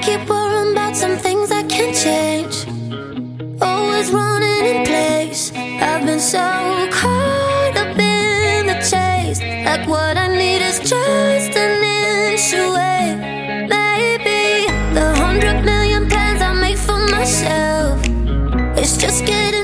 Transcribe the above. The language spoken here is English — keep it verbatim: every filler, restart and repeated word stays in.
keep worrying about some things I can't change. Always running in place. I've been so caught up in the chase. Like what I need is just an inch away. Maybe the hundred million plans I make for myself, it's just getting